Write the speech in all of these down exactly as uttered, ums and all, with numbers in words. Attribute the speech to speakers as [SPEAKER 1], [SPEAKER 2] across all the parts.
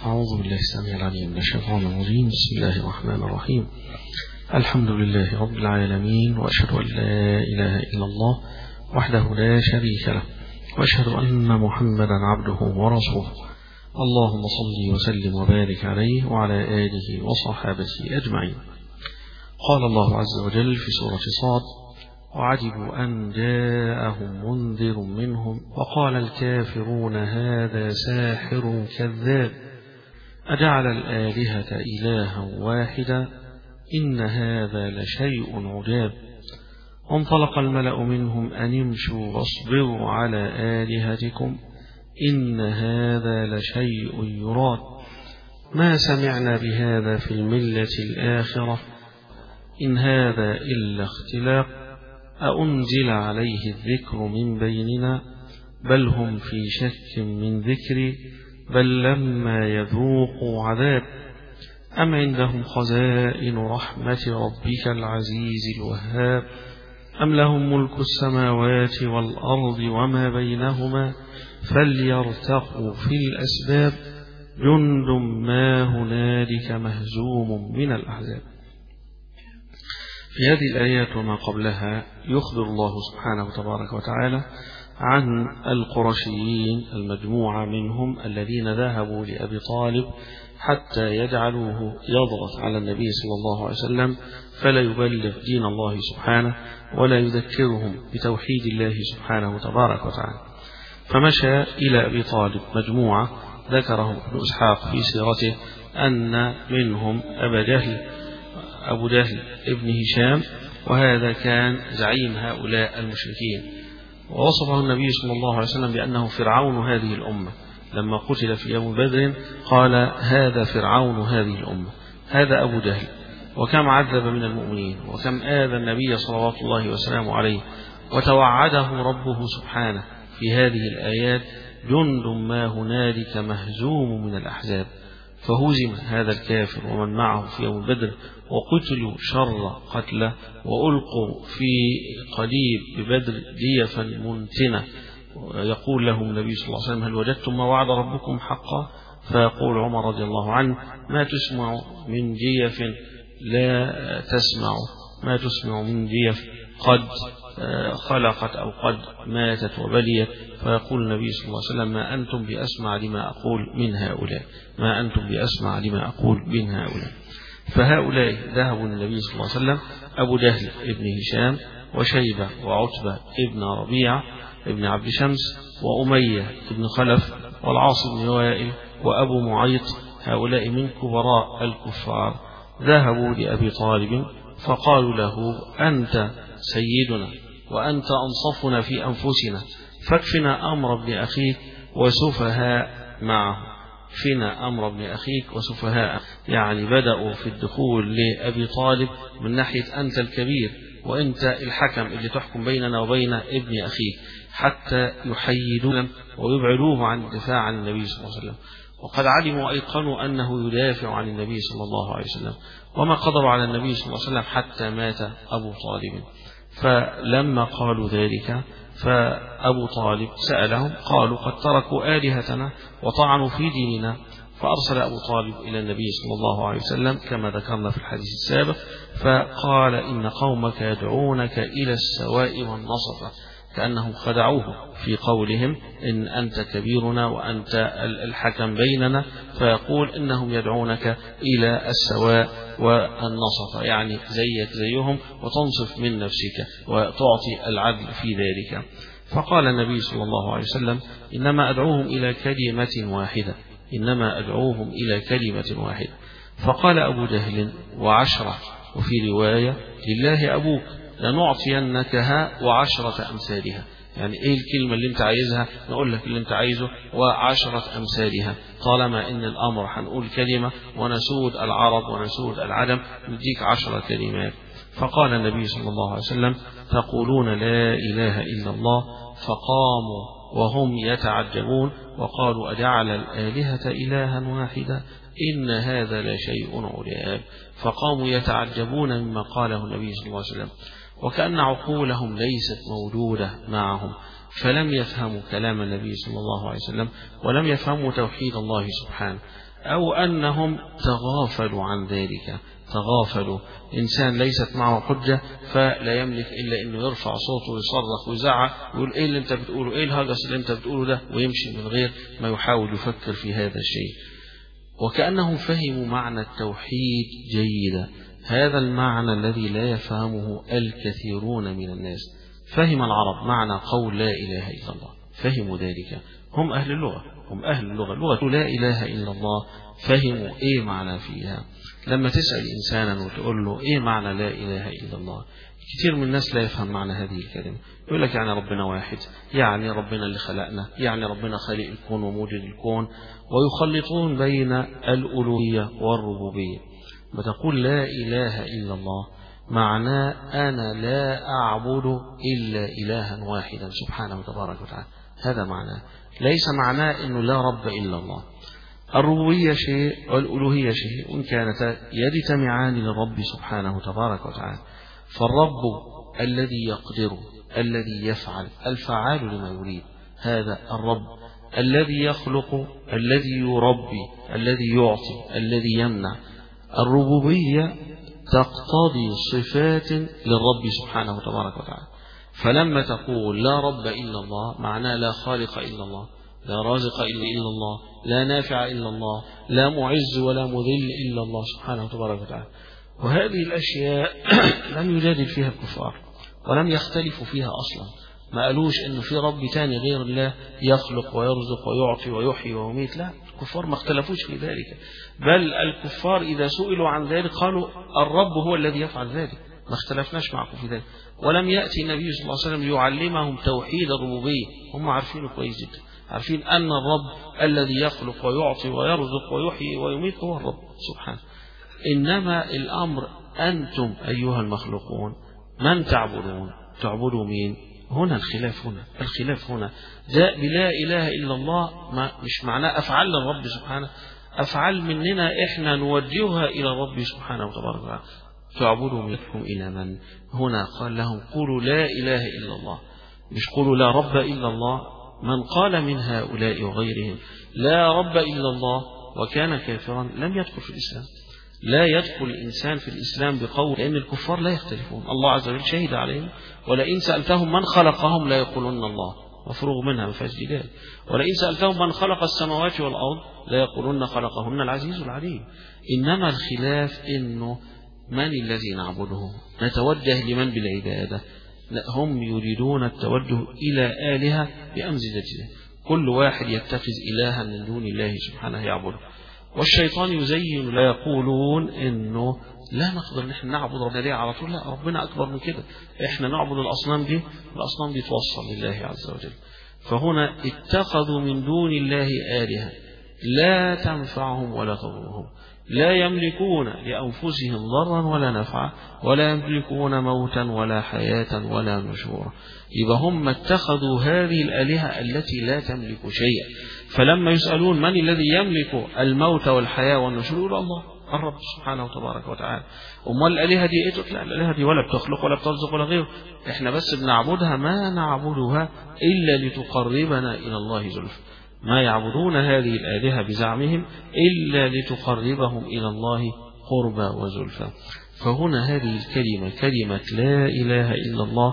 [SPEAKER 1] أعوذ بالله السميع العليم من الشيطان الرجيم. بسم الله الرحمن الرحيم. الحمد لله رب العالمين، وأشهد أن لا إله إلا الله وحده لا شريك له، وأشهد أن محمدا عبده ورسوله. اللهم صل وسلم وبارك عليه وعلى آله وصحابته أجمعين. قال الله عز وجل في سورة صاد: وعجبوا أن جاءهم منذر منهم وقال الكافرون هذا ساحر كذاب أجعل الآلهة إلها واحدا إن هذا لشيء عجاب. وانطلق الملأ منهم أن امشوا واصبروا على آلهتكم إن هذا لشيء يراد ما سمعنا بهذا في الملة الآخرة إن هذا إلا اختلاق أأنزل عليه الذكر من بيننا بل هم في شك من ذكري بل لما يذوقوا عذاب أم عندهم خزائن رحمة ربك العزيز الوهاب أم لهم ملك السماوات والأرض وما بينهما فليرتقوا في الأسباب جند ما هنالك مهزوم من الأحزاب. في هذه الآيات وما قبلها يخبر الله سبحانه تبارك وتعالى عن القرشيين المجموعة منهم الذين ذهبوا لأبي طالب حتى يجعلوه يضغط على النبي صلى الله عليه وسلم فلا يبلغ دين الله سبحانه ولا يذكرهم بتوحيد الله سبحانه تبارك وتعالى. فمشى إلى أبي طالب مجموعة ذكرهم ابن إسحاق في سيرته أن منهم أبا جهل أبو جهل ابن هشام، وهذا كان زعيم هؤلاء المشركين، ووصفه النبي صلى الله عليه وسلم بأنه فرعون هذه الأمة. لما قتل في يوم بدر قال هذا فرعون هذه الأمة، هذا أبو جهل. وكم عذب من المؤمنين وكم آذى النبي صلى الله وسلم عليه، وتوعده ربه سبحانه في هذه الآيات جند ما هنالك مهزوم من الأحزاب. فهزم هذا الكافر ومن معه في يوم بدر وقتلوا شر قتله وألقوا في قليب ببدر جيفا منتنة. يقول لهم النبي صلى الله عليه وسلم هل وجدتم ما وعد ربكم حقا؟ فيقول عمر رضي الله عنه ما تسمع من جيف لا تسمع ما تسمع من جيف قد خلقت أو قد ماتت وبليت. فيقول النبي صلى الله عليه وسلم ما أنتم بأسمع لما أقول من هؤلاء ما أنتم بأسمع لما أقول من هؤلاء. فهؤلاء ذهبوا للنبي صلى الله عليه وسلم أبو جهل ابن هشام وشيبة وعتبة ابن ربيعة ابن عبد شمس وأمية ابن خلف والعاص بن وائل وأبو معيط، هؤلاء من كبراء الكفار ذهبوا لأبي طالب فقالوا له أنت سيدنا وأنت أنصفنا في أنفسنا فاكفنا أمر ابن أخيك وسفهاء معه. فينا أمر ابن أخيك وسفهاء، يعني بدأوا في الدخول لأبي طالب من ناحية أنت الكبير وأنت الحكم اللي تحكم بيننا وبين ابن أخيك، حتى يحيدوه ويبعدوه عن الدفاع عن النبي صلى الله عليه وسلم. وقد علموا وأيقنوا أنه يدافع عن النبي صلى الله عليه وسلم، وما قدروا على النبي صلى الله عليه وسلم حتى مات أبو طالب. فلما قالوا ذلك فأبو طالب سألهم قالوا قد تركوا آلهتنا وطعنوا في ديننا. فأرسل أبو طالب إلى النبي صلى الله عليه وسلم كما ذكرنا في الحديث السابق، فقال إن قومك يدعونك إلى السواء والنصفة، كأنهم خدعوه في قولهم إن أنت كبيرنا وأنت الحكم بيننا، فيقول إنهم يدعونك إلى السواء والنصفة، يعني زيك زيهم وتنصف من نفسك وتعطي العدل في ذلك. فقال النبي صلى الله عليه وسلم إنما أدعوهم إلى كلمة واحدة إنما أدعوهم إلى كلمة واحدة. فقال أبو جهل وعشرة، وفي رواية لله أبوك لنعطينكها وعشرة أمثالها، يعني إيه الكلمة اللي أنت عايزها نقول لك اللي أنت عايزه وعشرة أمثالها، طالما إن الأمر هنقول كلمة ونسود العرب ونسود العجم نديك عشرة كلمات. فقال النبي صلى الله عليه وسلم تقولون لا إله إلا الله. فقاموا وهم يتعجبون وقالوا أجعل الآلهة إلها واحدا إن هذا لشيء عجاب. فقاموا يتعجبون مما قاله النبي صلى الله عليه وسلم، وكأن عقولهم ليست موجودة معهم، فلم يفهموا كلام النبي صلى الله عليه وسلم ولم يفهموا توحيد الله سبحانه. أو أنهم تغافلوا عن ذلك، تغافلوا. إنسان ليست معه حجة فلا يملك إلا أنه يرفع صوته ويصرخ ويزعق ويقول إيه اللي أنت بتقوله، إيه الهجس اللي أنت بتقوله ده، ويمشي من غير ما يحاول يفكر في هذا الشيء. وكأنهم فهموا معنى التوحيد جيدا، هذا المعنى الذي لا يفهمه الكثيرون من الناس. فهم العرب معنى قول لا إله إلا الله، فهموا ذلك، هم أهل اللغة، هم أهل اللغة، لغة لا إله إلا الله فهموا إيه معنى فيها. لما تسأل إنسانا وتقول له إيه معنى لا إله إلا الله، كثير من الناس لا يفهم معنى هذه الكلمة. يقول لك يعني ربنا واحد، يعني ربنا اللي خلقنا، يعني ربنا خالق الكون وموجد الكون، ويخلطون بين الألوهية والربوبية. بتقول لا إله إلا الله معناه أنا لا أعبد إلا إلها واحدا سبحانه وتبارك وتعالى، هذا معناه، ليس معناه أنه لا رب إلا الله. الربوبية شيء والألوهية شيء، وإن كانتا يجتمعان للرب سبحانه تبارك وتعالى. فالرب الذي يقدر، الذي يفعل، الفعال لما يريد، هذا الرب. الذي يخلق، الذي يربي، الذي يعطي، الذي يمنع. الربوبية تقتضي صفات للرب سبحانه تبارك وتعالى. فلما تقول لا رب إلا الله معناه لا خالق إلا الله، لا رازق إلا الله، لا نافع إلا الله، لا معز ولا مذل إلا الله سبحانه تبارك وتعالى. وهذه الأشياء لم يجادل فيها الكفار ولم يختلفوا فيها أصلا، ما قالوش إنه في رب تاني غير الله يخلق ويرزق ويعطي ويحيي ويميت، لا، الكفار ما اختلفوش في ذلك، بل الكفار إذا سئلوا عن ذلك قالوا الرب هو الذي يفعل ذلك، ما اختلفناش معكم في ذلك. ولم يأتي النبي صلى الله عليه وسلم ليعلمهم توحيد الربوبية، هم عارفينه كويس جدا، عارفين أن الرب الذي يخلق ويعطي ويرزق ويحيي ويميت هو الرب سبحانه. إنما الأمر أنتم أيها المخلوقون من تعبدون، تعبدوا مين؟ هنا الخلاف، هنا الخلاف هنا جاء بلا إله إلا الله، ما مش معناه أفعال الرب سبحانه، أفعال مننا إحنا نوجهها إلى الرب سبحانه وتبارك وتعالى. تعبدوا منكم إلى من؟ هنا قال لهم قولوا لا إله إلا الله، مش قولوا لا رب إلا الله. من قال من هؤلاء وغيرهم لا رب إلا الله وكان كافرا لم يدخل في الإسلام. لا يدخل الإنسان في الإسلام بقول، لأن الكفار لا يختلفون، الله عز وجل شهد عليهم، ولئن سألتهم من خلقهم لا يقولون الله، مفروغ منها ما فيهاش جدال. ولئن سألتهم من خلق السماوات والأرض لا يقولون خلقهن العزيز العليم. إنما الخلاف إنه من الذي نعبده، نتوجه لمن بالعبادة. هم يريدون التوجه إلى آلهة بأمزجته، كل واحد يتخذ إلها من دون الله سبحانه يعبده. والشيطان يزين، لا يقولون إنه لا نقدر نحن نعبد ربنا ليه على طول، لا، ربنا أكبر من كده، إحنا نعبد الأصنام دي، الأصنام دي توصل لله عز وجل. فهنا اتخذوا من دون الله آلهة لا تنفعهم ولا تضرهم، لا يملكون لأنفسهم ضرا ولا نفعا، ولا يملكون موتا ولا حياة ولا نشورا. يبقى هم اتخذوا هذه الآلهة التي لا تملك شيئا، فلما يسألون من الذي يملك الموت والحياة والنشور يقول الله الرب سبحانه وتبارك وتعالى. أمال الآلهة دي إيه؟ تطلع الآلهة دي ولا بتخلق ولا بترزق ولا غيره، إحنا بس بنعبدها، ما نعبدها إلا لتقربنا إلى الله زلفى، ما يعبدون هذه الآلهة بزعمهم إلا لتقربهم إلى الله قربا وزلفى. فهنا هذه الكلمة كلمة لا إله إلا الله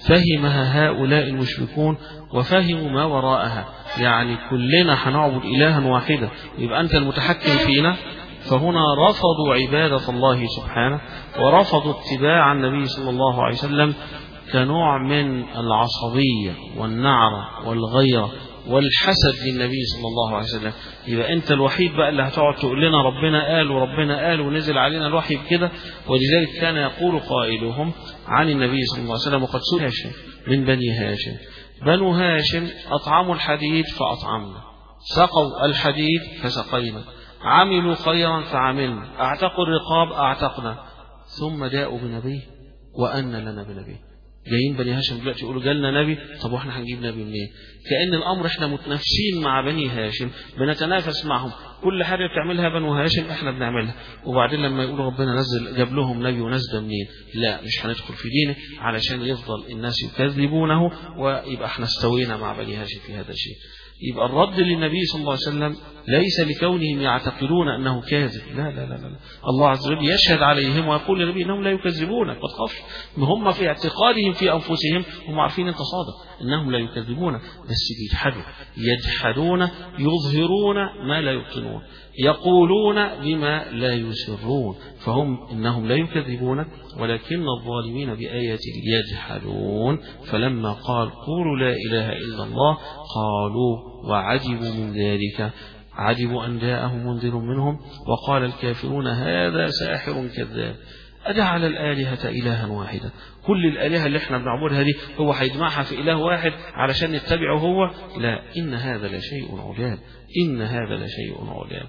[SPEAKER 1] فهمها هؤلاء المشركون وفهموا ما وراءها، يعني كلنا هنعبد إلها واحدا، يبقى أنت المتحكم فينا. فهنا رفضوا عبادة الله سبحانه ورفضوا اتباع النبي صلى الله عليه وسلم كنوع من العصبية والنعرة والغيرة والحسد للنبي صلى الله عليه وسلم. يبقى أنت الوحيد بقى اللي هتقعد تقول لنا ربنا قال وربنا قال ونزل علينا الوحي بكده. ولذلك كان يقول قائلهم عن النبي صلى الله عليه وسلم: وقد سئل هاشم من بني هاشم، بنو هاشم أطعموا الحديد فأطعمنا، سقوا الحديد فسقينا، عملوا خيرا فعملنا، اعتقوا الرقاب اعتقنا، ثم جاءوا بنبي وأن لنا بنبي. جايين بني هاشم دلوقتي يقولوا جالنا نبي، طب واحنا هنجيب نبي منين؟ كأن الأمر احنا متنافسين مع بني هاشم، بنتنافس معهم، كل حاجة بتعملها بنو هاشم احنا بنعملها. وبعدين لما يقولوا ربنا نزل جاب لهم نبي ونزل منين؟ لا، مش هندخل في دينه علشان يفضل الناس يكذبونه ويبقى احنا استوينا مع بني هاشم في هذا الشيء. يبقى الرد للنبي صلى الله عليه وسلم ليس لكونهم يعتقدون أنه كاذب، لا لا لا لا، الله عز وجل يشهد عليهم ويقول للنبي إنهم لا يكذبونك، ما تخافش، هم في اعتقادهم في أنفسهم هم عارفين أنت صادق إنهم لا يكذبونك، بس بيجحدوا، يجحدون، يظهرون ما لا يبطنون، يقولون بما لا يسرون، فهم إنهم لا يكذبونك ولكن الظالمين بآيات يجحدون. فلما قال قولوا لا إله إلا الله قالوا وعجبوا من ذلك، عجبوا أن جاءهم منذر منهم وقال الكافرون هذا ساحر كذاب أجعل الآلهة إلها واحدة، كل الآلهة اللي احنا بنعبدها دي هو هيجمعها في إله واحد علشان يتبعه هو؟ لا، إن هذا لشيء عجاب، إن هذا لشيء عجاب.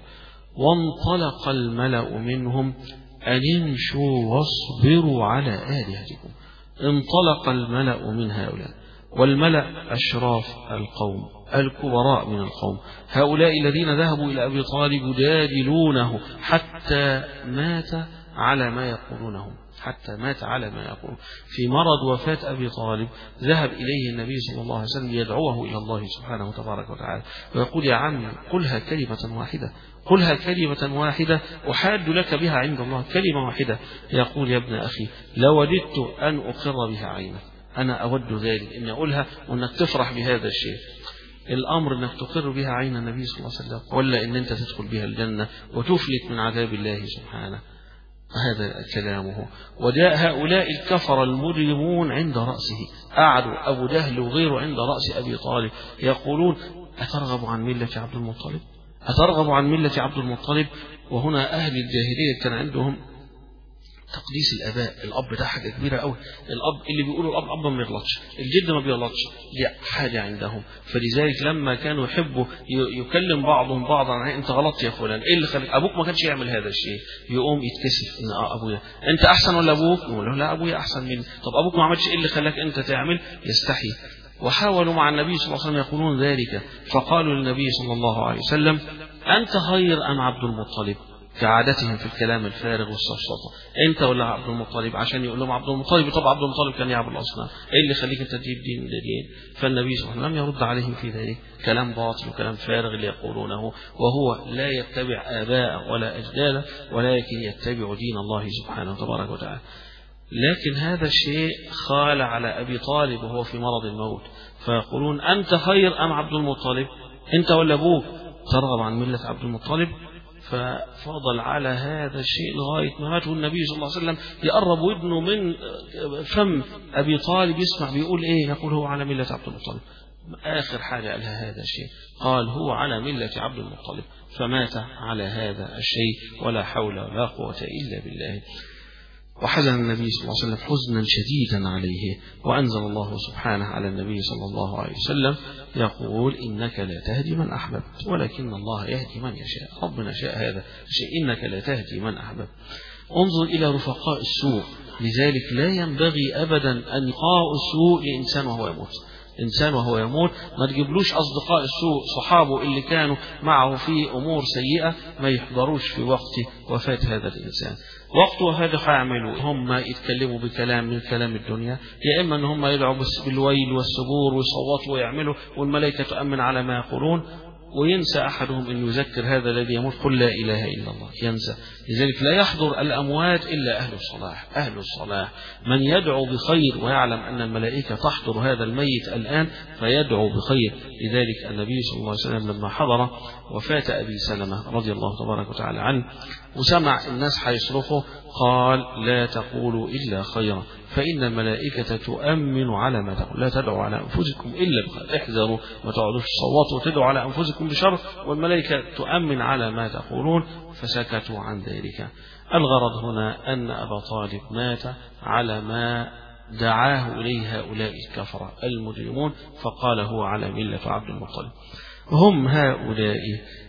[SPEAKER 1] وانطلق الملأ منهم أن امشوا واصبروا على آلهتكم. انطلق الملأ من هؤلاء، والملأ أشراف القوم الكبراء من القوم، هؤلاء الذين ذهبوا إلى أبي طالب يجادلونه حتى مات على ما يقولونه، حتى مات على ما يقول. في مرض وفاة أبي طالب ذهب إليه النبي صلى الله عليه وسلم يدعوه إلى الله سبحانه وتبارك وتعالى ويقول يا عمي قلها كلمة واحدة، قلها كلمة واحدة أحاد لك بها عند الله، كلمة واحدة. يقول يا ابن أخي لو وددت أن أقر بها عينك، أنا أود ذلك أن أقولها وأنك تفرح بهذا الشيء. الأمر أنك تقر بها عين النبي صلى الله عليه وسلم ولا أن أنت تدخل بها الجنة وتفلت من عذاب الله سبحانه، هذا كلامه. وجاء هؤلاء الكفر المجرمون عند رأسه، قعدوا أبو جهل وغيره عند رأس أبي طالب يقولون أترغب عن ملة عبد المطلب، أترغب عن ملة عبد المطلب. وهنا أهل الجاهلية كان عندهم تقديس الآباء، الأب ده حاجة كبيرة قوي، الأب اللي بيقولوا الأب أب ما بيغلطش، الجد ما بيغلطش، دي حاجة عندهم. فلذلك لما كانوا يحبوا يكلم بعضهم بعضا أنت غلطت يا فلان، إيه اللي خليك أبوك ما كانش يعمل هذا الشيء، يقوم يتكسف إن آه أبويا أنت أحسن ولا أبوك؟ يقول له لا أبويا أحسن مني. طب أبوك ما عملش، إيه اللي خلاك أنت تعمل؟ يستحي. وحاولوا مع النبي صلى الله عليه وسلم يقولون ذلك، فقالوا للنبي صلى الله عليه وسلم أنت خير أم عبد المطلب؟ كعادتهم في الكلام الفارغ والسفسطة، انت ولا عبد المطلب؟ عشان يقول لهم عبد المطلب، طب عبد المطلب كان يعبد الاصنام، ايه اللي يخليك انت تجيب دين ده دين؟ فالنبي صلى الله عليه وسلم يرد عليهم في ذلك، كلام باطل وكلام فارغ اللي يقولونه، وهو لا يتبع آباء ولا أجداده ولكن يتبع دين الله سبحانه وتبارك وتعالى. لكن هذا الشيء خال على أبي طالب وهو في مرض الموت، فيقولون أنت خير أم عبد المطلب؟ أنت ولا أبوك؟ ترغب عن ملة عبد المطلب؟ ففضل على هذا الشيء لغاية ما مات النبي صلى الله عليه وسلم يقرب ودنه من فم أبي طالب يسمع بيقول إيه، يقول هو على ملة عبد المطلب. آخر حاجة قالها هذا الشيء، قال هو على ملة عبد المطلب، فمات على هذا الشيء، ولا حول ولا قوة إلا بالله. وحزن النبي صلى الله عليه وسلم حزنا شديدا عليه، وأنزل الله سبحانه على النبي صلى الله عليه وسلم يقول إنك لا تهدي من أحببت ولكن الله يهدي من يشاء، ربنا شاء هذا الشيء، إنك لا تهدي من أحببت. انظر إلى رفقاء السوء، لذلك لا ينبغي أبدا أن يقاء السوء لإنسان وهو يموت، إنسان وهو يموت ما تجيبلوش أصدقاء السوء، صحابه اللي كانوا معه في أمور سيئة ما يحضروش في وقت وفاة هذا الإنسان. وقت وفاته هيعملوا هم يتكلموا بكلام من كلام الدنيا، يا إما أن هم يدعوا بالويل والسبور ويصوتوا ويعملوا والملائكة تؤمن على ما يقولون، وينسى أحدهم أن يذكر هذا الذي يموت قل لا إله إلا الله، ينسى. لذلك لا يحضر الأموات إلا أهل الصلاح، أهل الصلاح من يدعو بخير ويعلم أن الملائكة تحضر هذا الميت الآن فيدعو بخير. لذلك النبي صلى الله عليه وسلم لما حضر وفاة أبي سلمة رضي الله تبارك وتعالى عنه وسمع الناس حيصرخوا قال لا تقولوا إلا خيرا فإن الملائكة تؤمن على ما تقول، لا تدعوا على أنفسكم إلا بخير، احذروا ما تقعدوش تصوتوا وتدعوا على أنفسكم بشر والملائكة تؤمن على ما تقولون، فسكتوا عن ذلك. الغرض هنا أن أبا طالب مات على ما دعاه إليه هؤلاء الكفرة المجرمون، فقال هو على ملة عبد المطلب. هم هؤلاء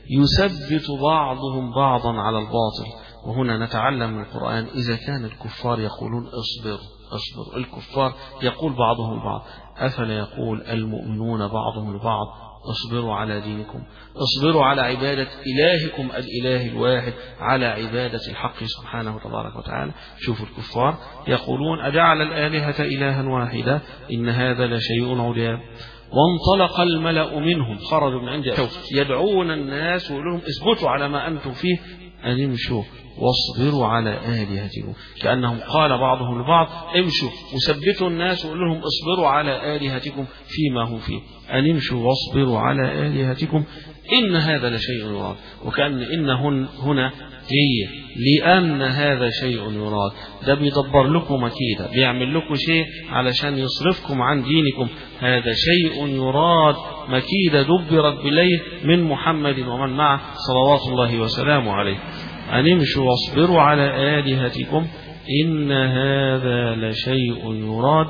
[SPEAKER 1] يثبت بعضهم بعضا على الباطل. وهنا نتعلم من القرآن إذا كان الكفار يقولون اصبر اصبر، الكفار يقول بعضهم البعض، أفلا يقول المؤمنون بعضهم البعض اصبروا على دينكم، اصبروا على عبادة إلهكم الإله الواحد، على عبادة الحق سبحانه وتبارك وتعالى. شوفوا الكفار يقولون أجعل الآلهة إلها واحدة إن هذا لشيء عجاب. وانطلق الملأ منهم، خرجوا من عند يدعون الناس ويقولوا لهم اثبتوا على ما أنتم فيه، أن امشوا واصبروا على آلهتكم، كأنهم قال بعضهم لبعض امشوا وثبتوا الناس وقولوا لهم اصبروا على آلهتكم فيما هم فيه، أن امشوا واصبروا على آلهتكم إن هذا لشيء يراد. وكأن إن هنا هي لأن هذا شيء يراد، ده بيدبر لكم مكيدة، بيعمل لكم شيء علشان يصرفكم عن دينكم، هذا شيء يراد، مكيدة دبرت بليه من محمد ومن معه صلوات الله وسلامه عليه. أن امشوا واصبروا على آلهتكم إن هذا لشيء يراد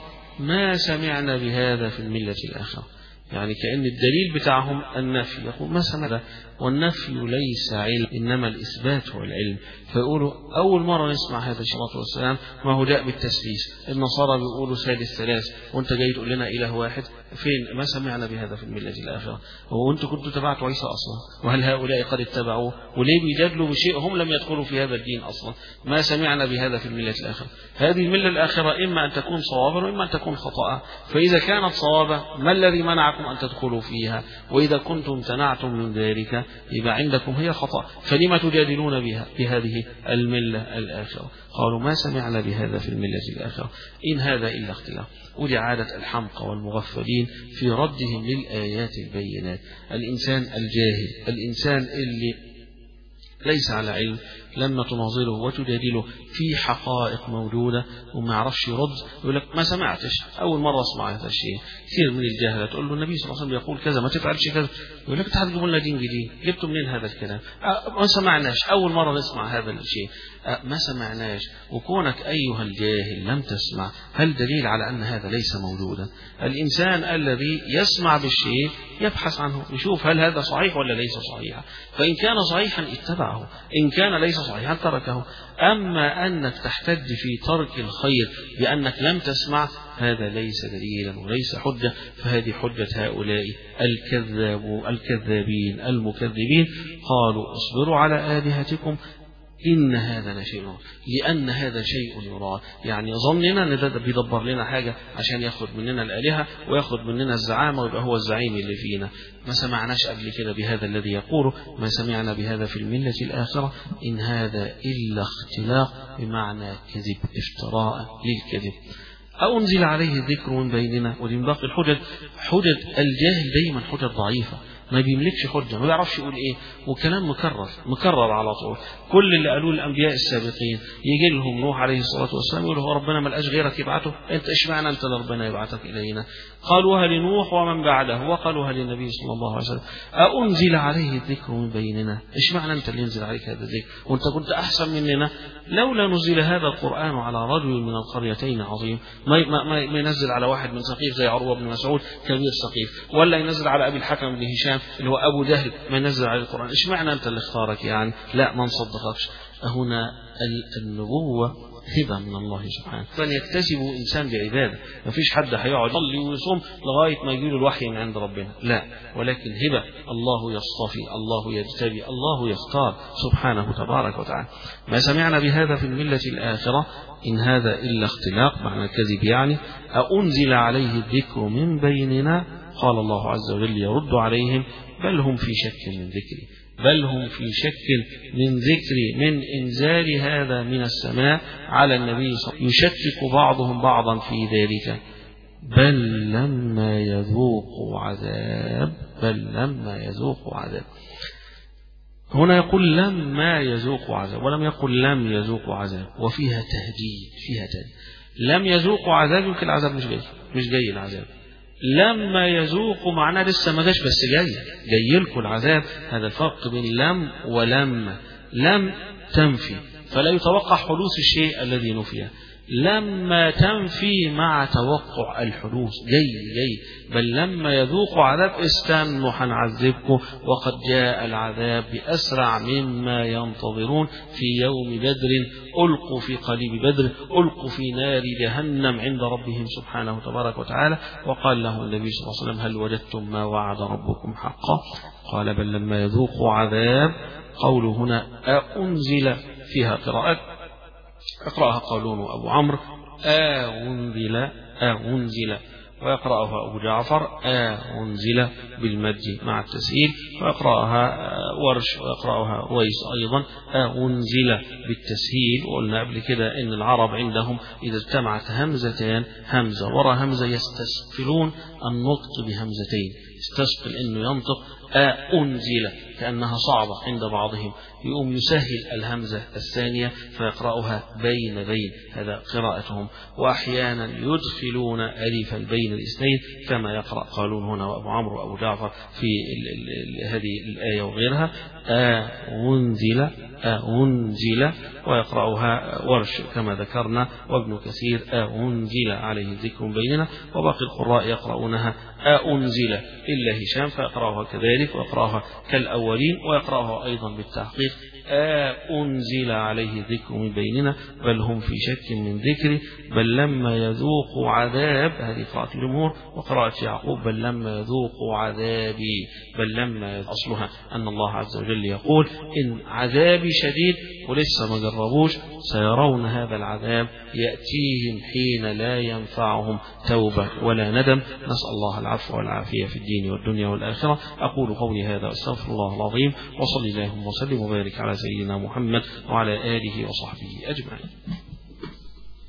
[SPEAKER 1] ما سمعنا بهذا في الملة الآخرة. يعني كأن الدليل بتاعهم النفي، يقول ما سمع، والنفي ليس علم إنما الإثبات هو العلم. فيقولوا أول مرة نسمع هذا الصلاة والسلام، ما هو جاء بالتسليس، النصارى بيقولوا ثالث ثلاث وانت جاي تقول لنا إله واحد، فين ما سمعنا بهذا في الملة الآخرة؟ وانتوا كنتوا تبعتوا عيسى أصلا، وهل هؤلاء قد اتبعوه؟ وليه بيجادلوا بشيء هم لم يدخلوا في هذا الدين أصلا؟ ما سمعنا بهذا في الملة الآخرة. هذه الملة الآخرة إما أن تكون صوابا وإما أن تكون خطأ، فإذا كانت صوابا ما الذي منعكم أن تدخلوا فيها؟ وإذا كنتم امتنعتم من ذلك يبقى عندكم هي خطأ، فلما تجادلون بها بهذه الملة الآخرة؟ قالوا ما سمعنا بهذا في الملة الآخرة إن هذا إلا اختلاف. ودي عادة الحمقى والمغفلين في ردهم للآيات البينات. الإنسان الجاهل، الإنسان اللي ليس على علم، لما تناظره وتجادله في حقائق موجودة وما يعرفش يرد، يقول لك ما سمعتش، أول مرة أسمع هذا الشيء. كثير من الجاهلة تقول له النبي صلى الله عليه وسلم يقول كذا، ما تفعلش كذا، يقول لك تعال تجيبوا لنا دين جديد، جبتوا منين هذا الكلام؟ ما سمعناش، أول مرة نسمع هذا الشيء، ما سمعناش. وكونك أيها الجاهل لم تسمع، هل دليل على أن هذا ليس موجودا؟ الإنسان الذي يسمع بالشيء يبحث عنه، يشوف هل هذا صحيح ولا ليس صحيحا، فإن كان صحيحا اتبعه، إن كان ليس صحيحا تركه. أما أنك تحتج في ترك الخير بأنك لم تسمع، هذا ليس دليلا وليس حجة، فهذه حجة هؤلاء الكذاب الكذابين المكذبين. قالوا اصبروا على آلهتكم إن هذا لشيء، لأن هذا شيء يراد. يعني ظننا أن ده بيدبر لنا حاجة عشان ياخد مننا الآلهة وياخد مننا الزعامة ويبقى هو الزعيم اللي فينا. ما سمعناش قبل كده بهذا الذي يقوله، ما سمعنا بهذا في الملة الآخرة إن هذا إلا اختلاق، بمعنى كذب، افتراء للكذب. أنزل عليه الذكر من بيننا. ودي من باقي الحجج، حجج الجاهل دايما حجج ضعيفة، ما بيملكش حجة، ما بيعرفش يقول ايه، وكلام مكرر مكرر على طول. كل اللي قالوه الانبياء السابقين، يجي لهم نوح عليه الصلاه والسلام يقول له ربنا ما لقاش غيرك يبعته، انت اشمعنى انت اللي ربنا يبعتك الينا؟ قالوها لنوح ومن بعده، وقالوها للنبي صلى الله عليه وسلم، أأنزل عليه الذكر من بيننا؟ اشمعنى انت اللي ينزل عليك هذا الذكر وانت كنت احسن مننا؟ لولا نزل هذا القرآن على رجل من القريتين عظيم، ما, ما, ما ينزل على واحد من ثقيف زي عروة بن مسعود كبير ثقيف، ولا ينزل على أبي الحكم بن هشام اللي هو أبو جهل، ما ينزل على القرآن. اشمعنى أنت اللي اختارك يعني؟ لا، ما نصدقكش. هنا النبوة هبة من الله سبحانه، فان يكتسبه إنسان بعبادة. ما فيش حد هيقعد يصلي ويصوم لغاية ما يجيله الوحي من عند ربنا، لا، ولكن هبة، الله يصطفي، الله يجتبي، الله يختار سبحانه تبارك وتعالى. ما سمعنا بهذا في الملة الآخرة إن هذا إلا اختلاق، معنى كذب يعني. أأنزل عليه الذكر من بيننا؟ قال الله عز وجل يرد عليهم بل هم في شك من ذكري، بل هم في شك من ذكري، من إنزال هذا من السماء على النبي صلى الله عليه وسلم، يشكك بعضهم بعضا في ذلك. بل لما يذوقوا عذاب، بل لما يذوقوا عذاب. هنا يقول لما يذوقوا عذاب، ولم يقل لم يذوقوا عذاب، وفيها تهديد، فيها تهديد. لم يذوقوا عذاب، يمكن العذاب مش جاي، مش جاي العذاب. لما يذوقوا معناه لسه ما جاش بس جاي، جاي لكم العذاب. هذا الفرق بين لم ولما. لم تنفي فلا يتوقع حدوث الشيء الذي نفيه، لما تنفي مع توقع الحدوث، جاي جاي. بل لما يذوقوا عذاب، استنوا هنعذبكم وقد جاء العذاب بأسرع مما ينتظرون. في يوم بدر ألقوا في قليب بدر، ألقوا في نار جهنم عند ربهم سبحانه تبارك وتعالى. وقال له النبي صلى الله عليه وسلم هل وجدتم ما وعد ربكم حقا؟ قال بل لما يذوقوا عذاب. قول هنا أنزل فيها قراءات، اقرأها قولون أبو عمرو، أنزل أنزل ويقرأها أبو جعفر أنزل بالمد مع التسهيل، ويقرأها ورش ويقرأها رويس أيضا أنزل بالتسهيل. وقلنا قبل كده إن العرب عندهم إذا اجتمعت همزتان همزة وراء همزة يستثقلون النطق بهمزتين، يستثقل إنه ينطق أنزل كأنها صعبة عند بعضهم، يقوم يسهل الهمزة الثانية فيقرأها بين بين، هذا قراءتهم. وأحيانا يدخلون ألف البين الاثنين كما يقرأ قالون هنا وأبو عمرو وأبو جعفر في ال ال ال هذه الآية وغيرها أنزل أنزل، ويقرأها ورش كما ذكرنا وابن كثير أنزل عليه ذكر بيننا، وباقي القراء يقرؤونها أنزل إلا هشام فيقرأها كذلك ويقرأها كالأولين، ويقرأها أيضا بالتحقيق أنزل عليه ذكر من بيننا بل هم في شك من ذكري بل لما يذوقوا عذاب، هذه قراءة الجمهور. وقراءة يعقوب بل لما يذوقوا عذابي بل لما، أصلها أن الله عز وجل يقول إن عذابي شديد ولسه ما جربوش سيرون هذا العذاب يأتيهم حين لا ينفعهم توبة ولا ندم. نسأل الله العفو والعافية في الدين والدنيا والآخرة. أقول قولي هذا واستغفر الله العظيم، وصلي اللهم وسلم وبارك على سيدنا محمد وعلى آله وصحبه أجمعين.